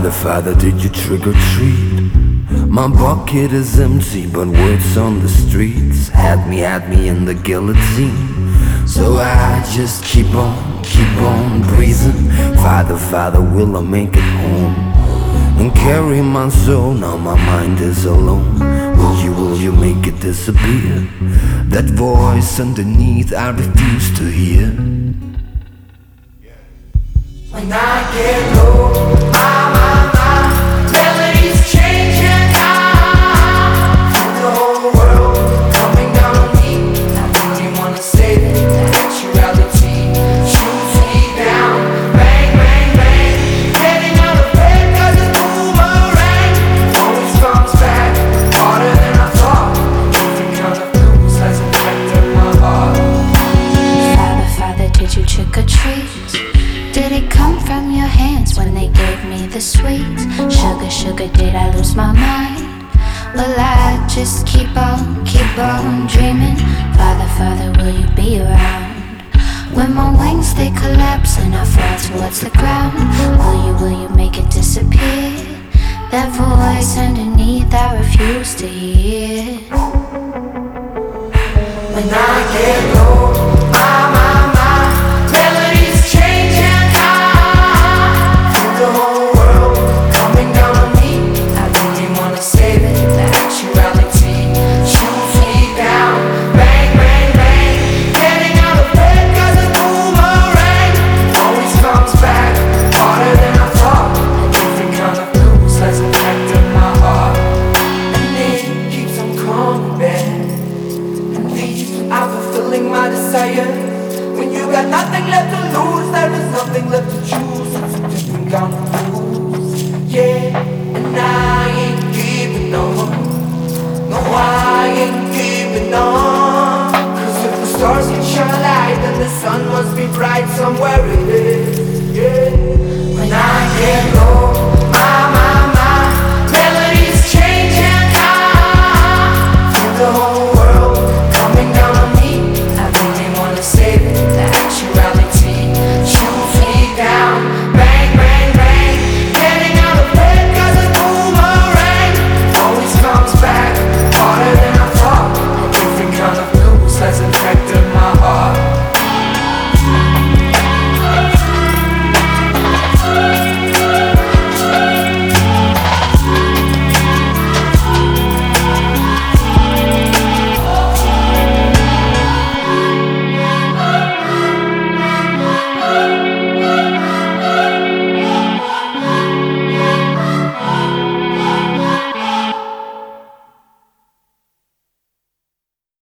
Father, did you trick or treat? My bucket is empty, but words on the streets had me in the guillotine. So I just keep on breathing. Father, will I make it home? And carry my soul, now my mind is alone. Will you make it disappear? That voice underneath I refuse to hear. When I get low, my melody's changing now. The whole world coming down on me. I really wanna say that actuality shoots me down. Bang, bang, bang. Getting out of bed 'cause it's boomerang. Always comes back harder than I thought. Different kind of blues has affected my heart. Father, did you trick or treat? Did it come from your hands when they gave me the sweets? Sugar, did I lose my mind? Will I just keep on dreaming? Father, will you be around? When my wings they collapse and I fall towards the ground, will you make it disappear? That voice underneath I refuse to hear. When I